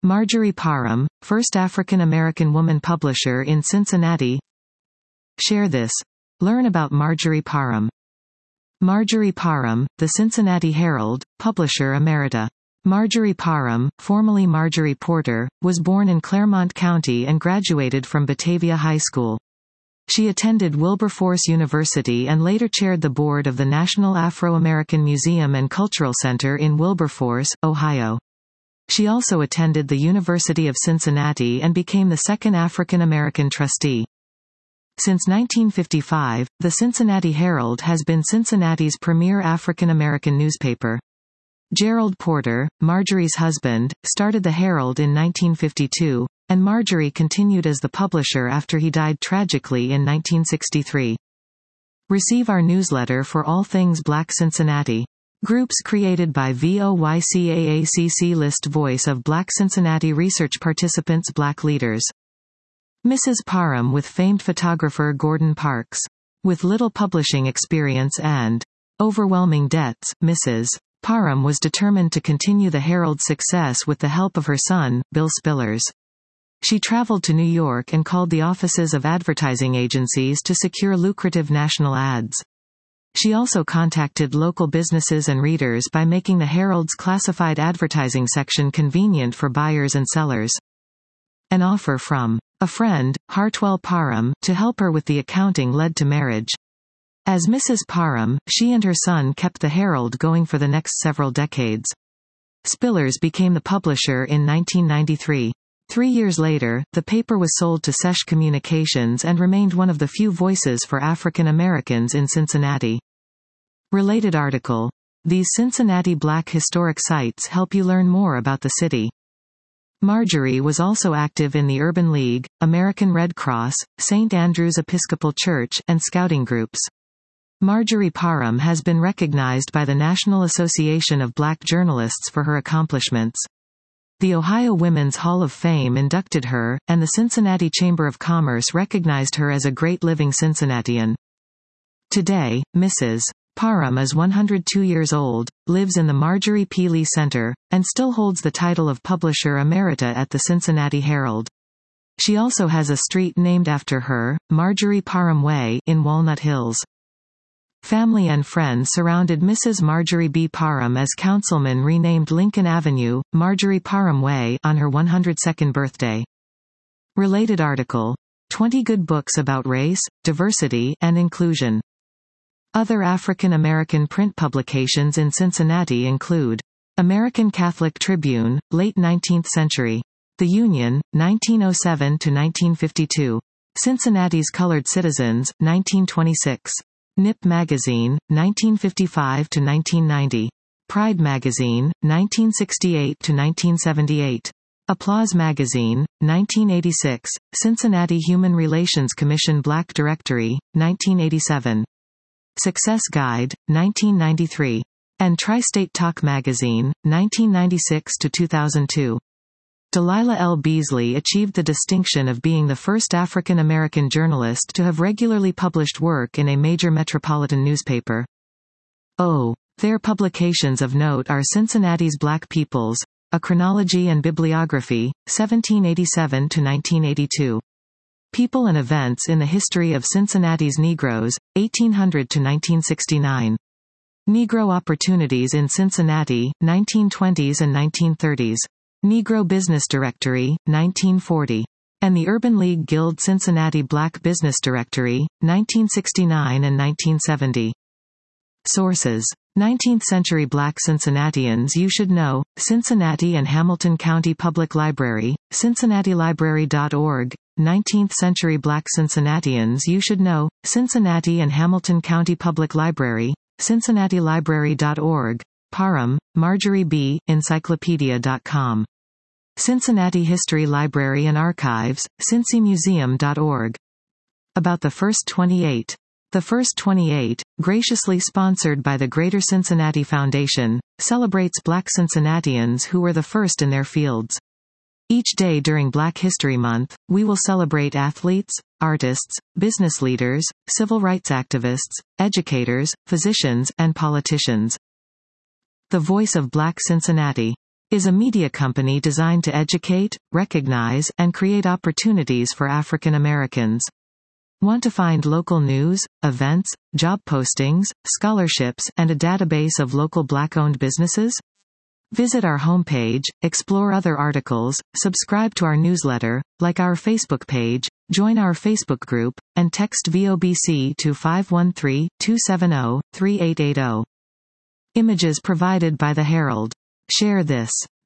Marjorie Parham, first African-American woman publisher in Cincinnati. Share this. Learn about Marjorie Parham. Marjorie Parham, the Cincinnati Herald, publisher emerita. Marjorie Parham, formerly Marjorie Porter, was born in Clermont County and graduated from Batavia High School. She attended Wilberforce University and later chaired the board of the National Afro-American Museum and Cultural Center in Wilberforce, Ohio. She also attended the University of Cincinnati and became the second African-American trustee. Since 1955, the Cincinnati Herald has been Cincinnati's premier African-American newspaper. Gerald Porter, Marjorie's husband, started the Herald in 1952, and Marjorie continued as the publisher after he died tragically in 1963. Receive our newsletter for all things Black Cincinnati. Groups created by VOYCAACC list voice of Black Cincinnati research participants, Black leaders. Mrs. Parham with famed photographer Gordon Parks. With little publishing experience and overwhelming debts, Mrs. Parham was determined to continue the Herald's success with the help of her son, Bill Spillers. She traveled to New York and called the offices of advertising agencies to secure lucrative national ads. She also contacted local businesses and readers by making the Herald's classified advertising section convenient for buyers and sellers. An offer from a friend, Hartwell Parham, to help her with the accounting led to marriage. As Mrs. Parham, she and her son kept the Herald going for the next several decades. Spillers became the publisher in 1993. 3 years later, the paper was sold to Sesh Communications and remained one of the few voices for African Americans in Cincinnati. Related article. These Cincinnati Black historic sites help you learn more about the city. Marjorie was also active in the Urban League, American Red Cross, St. Andrew's Episcopal Church, and scouting groups. Marjorie Parham has been recognized by the National Association of Black Journalists for her accomplishments. The Ohio Women's Hall of Fame inducted her, and the Cincinnati Chamber of Commerce recognized her as a great living Cincinnatian. Today, Mrs. Parham is 102 years old, lives in the Marjorie P. Lee Center, and still holds the title of Publisher Emerita at the Cincinnati Herald. She also has a street named after her, Marjorie Parham Way, in Walnut Hills. Family and friends surrounded Mrs. Marjorie B. Parham as councilman renamed Lincoln Avenue, Marjorie Parham Way, on her 102nd birthday. Related article. 20 good books about race, diversity, and inclusion. Other African American print publications in Cincinnati include American Catholic Tribune, late 19th century. The Union, 1907–1952. Cincinnati's Colored Citizens, 1926. Nip Magazine, 1955–1990. Pride Magazine, 1968–1978. Applause Magazine, 1986. Cincinnati Human Relations Commission Black Directory, 1987. Success Guide, 1993. And Tri-State Talk Magazine, 1996–2002. Delilah L. Beasley achieved the distinction of being the first African American journalist to have regularly published work in a major metropolitan newspaper. Their publications of note are Cincinnati's Black Peoples, A Chronology and Bibliography, 1787–1982. People and Events in the History of Cincinnati's Negroes, 1800–1969. Negro Opportunities in Cincinnati, 1920s and 1930s. Negro Business Directory, 1940. And the Urban League Guild Cincinnati Black Business Directory, 1969 and 1970. Sources. 19th-century Black Cincinnatians you should know, Cincinnati and Hamilton County Public Library, cincinnatilibrary.org. 19th-century Black Cincinnatians you should know, Cincinnati and Hamilton County Public Library, cincinnatilibrary.org. Parham, Marjorie B., Encyclopedia.com. Cincinnati History Library and Archives, cincymuseum.org. About the First 28. The First 28, graciously sponsored by the Greater Cincinnati Foundation, celebrates Black Cincinnatians who were the first in their fields. Each day during Black History Month, we will celebrate athletes, artists, business leaders, civil rights activists, educators, physicians, and politicians. The Voice of Black Cincinnati. is a media company designed to educate, recognize, and create opportunities for African Americans. Want to find local news, events, job postings, scholarships, and a database of local Black-owned businesses? Visit our homepage, explore other articles, subscribe to our newsletter, like our Facebook page, join our Facebook group, and text VOBC to 513-270-3880. Images provided by the Herald. Share this.